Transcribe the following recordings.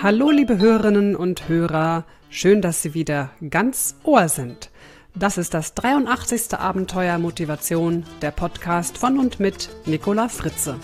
Hallo liebe Hörerinnen und Hörer, schön, dass Sie wieder ganz Ohr sind. Das ist das 83. Abenteuer Motivation, der Podcast von und mit Nicola Fritze.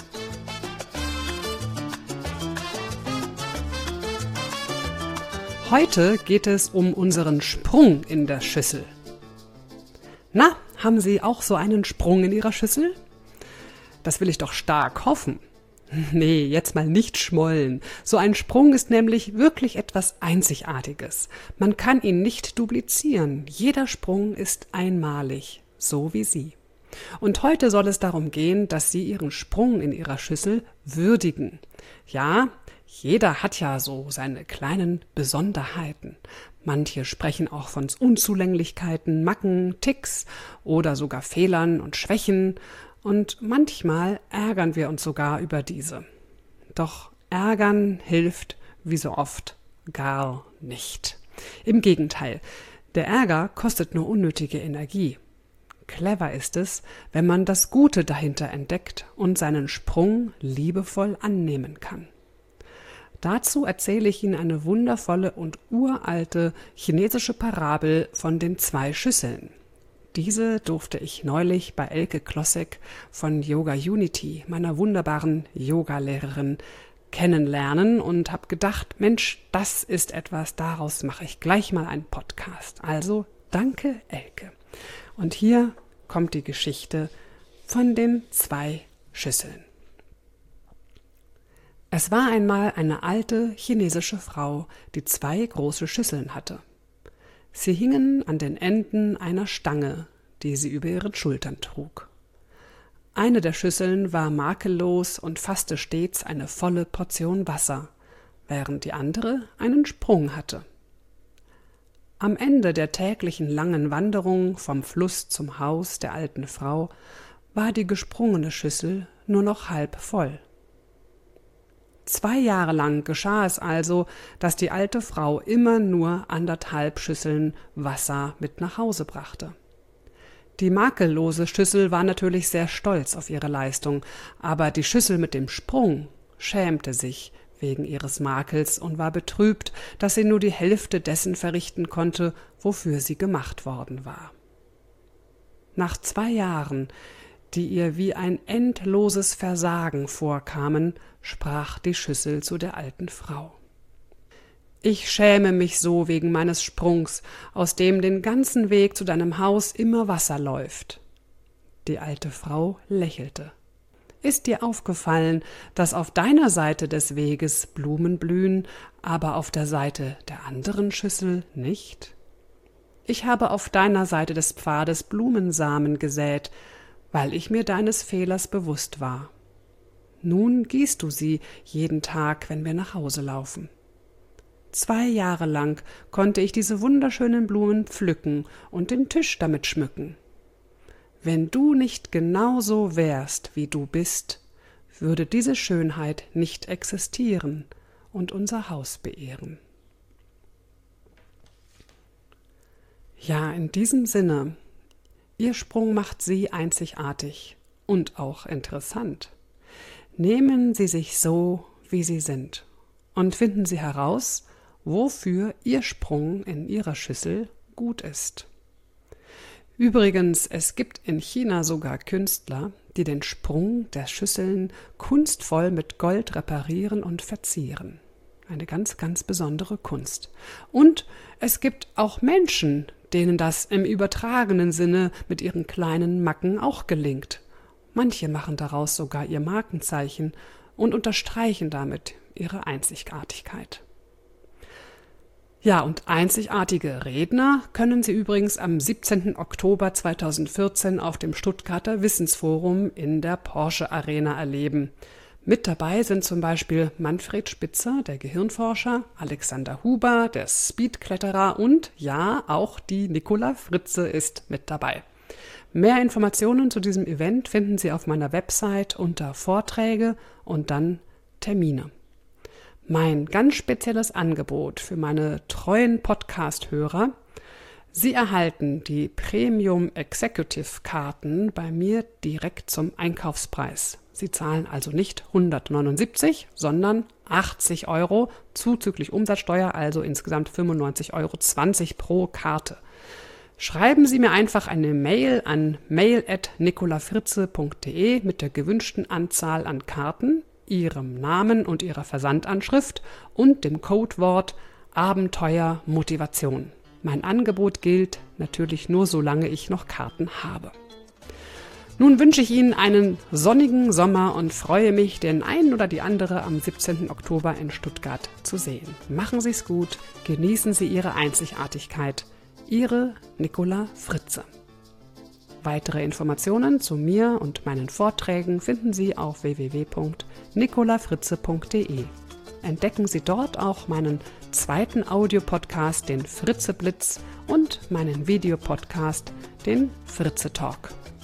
Heute geht es um unseren Sprung in der Schüssel. Na, haben Sie auch so einen Sprung in Ihrer Schüssel? Das will ich doch stark hoffen. Nee, jetzt mal nicht schmollen. So ein Sprung ist nämlich wirklich etwas Einzigartiges. Man kann ihn nicht duplizieren. Jeder Sprung ist einmalig, so wie Sie. Und heute soll es darum gehen, dass Sie Ihren Sprung in Ihrer Schüssel würdigen. Ja, jeder hat ja so seine kleinen Besonderheiten. Manche sprechen auch von Unzulänglichkeiten, Macken, Ticks oder sogar Fehlern und Schwächen. Und manchmal ärgern wir uns sogar über diese. Doch ärgern hilft, wie so oft, gar nicht. Im Gegenteil, der Ärger kostet nur unnötige Energie. Clever ist es, wenn man das Gute dahinter entdeckt und seinen Sprung liebevoll annehmen kann. Dazu erzähle ich Ihnen eine wundervolle und uralte chinesische Parabel von den 2 Schüsseln. Diese durfte ich neulich bei Elke Klossek von Yoga Unity, meiner wunderbaren Yogalehrerin, kennenlernen und habe gedacht, Mensch, das ist etwas, daraus mache ich gleich mal einen Podcast. Also danke, Elke. Und hier kommt die Geschichte von den 2 Schüsseln. Es war einmal eine alte chinesische Frau, die 2 große Schüsseln hatte. Sie hingen an den Enden einer Stange, die sie über ihren Schultern trug. Eine der Schüsseln war makellos und fasste stets eine volle Portion Wasser, während die andere einen Sprung hatte. Am Ende der täglichen langen Wanderung vom Fluss zum Haus der alten Frau war die gesprungene Schüssel nur noch halb voll. 2 Jahre lang geschah es also, dass die alte Frau immer nur 1,5 Schüsseln Wasser mit nach Hause brachte. Die makellose Schüssel war natürlich sehr stolz auf ihre Leistung, aber die Schüssel mit dem Sprung schämte sich wegen ihres Makels und war betrübt, dass sie nur die Hälfte dessen verrichten konnte, wofür sie gemacht worden war. Nach 2 Jahren, die ihr wie ein endloses Versagen vorkamen, sprach die Schüssel zu der alten Frau. »Ich schäme mich so wegen meines Sprungs, aus dem den ganzen Weg zu deinem Haus immer Wasser läuft.« Die alte Frau lächelte. »Ist dir aufgefallen, dass auf deiner Seite des Weges Blumen blühen, aber auf der Seite der anderen Schüssel nicht? Ich habe auf deiner Seite des Pfades Blumensamen gesät, weil ich mir deines Fehlers bewusst war. Nun gießt du sie jeden Tag, wenn wir nach Hause laufen. 2 Jahre lang konnte ich diese wunderschönen Blumen pflücken und den Tisch damit schmücken. Wenn du nicht genauso wärst, wie du bist, würde diese Schönheit nicht existieren und unser Haus beehren.« Ja, in diesem Sinne, Ihr Sprung macht Sie einzigartig und auch interessant. Nehmen Sie sich so, wie Sie sind, und finden Sie heraus, wofür Ihr Sprung in Ihrer Schüssel gut ist. Übrigens, es gibt in China sogar Künstler, die den Sprung der Schüsseln kunstvoll mit Gold reparieren und verzieren. Eine ganz, ganz besondere Kunst. Und es gibt auch Menschen, denen das im übertragenen Sinne mit ihren kleinen Macken auch gelingt. Manche machen daraus sogar ihr Markenzeichen und unterstreichen damit ihre Einzigartigkeit. Ja, und einzigartige Redner können Sie übrigens am 17. Oktober 2014 auf dem Stuttgarter Wissensforum in der Porsche Arena erleben. Mit dabei sind zum Beispiel Manfred Spitzer, der Gehirnforscher, Alexander Huber, der Speedkletterer und ja, auch die Nicola Fritze ist mit dabei. Mehr Informationen zu diesem Event finden Sie auf meiner Website unter Vorträge und dann Termine. Mein ganz spezielles Angebot für meine treuen Podcast-Hörer: Sie erhalten die Premium Executive Karten bei mir direkt zum Einkaufspreis. Sie zahlen also nicht 179, sondern 80 €, zuzüglich Umsatzsteuer, also insgesamt 95,20 € pro Karte. Schreiben Sie mir einfach eine Mail an mail@nicolafritze.de mit der gewünschten Anzahl an Karten, Ihrem Namen und Ihrer Versandanschrift und dem Codewort Abenteuer Motivation. Mein Angebot gilt natürlich nur, solange ich noch Karten habe. Nun wünsche ich Ihnen einen sonnigen Sommer und freue mich, den einen oder die andere am 17. Oktober in Stuttgart zu sehen. Machen Sie es gut, genießen Sie Ihre Einzigartigkeit. Ihre Nicola Fritze. Weitere Informationen zu mir und meinen Vorträgen finden Sie auf www.nicolafritze.de. Entdecken Sie dort auch meinen zweiten Audiopodcast, den Fritze Blitz, und meinen Videopodcast, den Fritze Talk.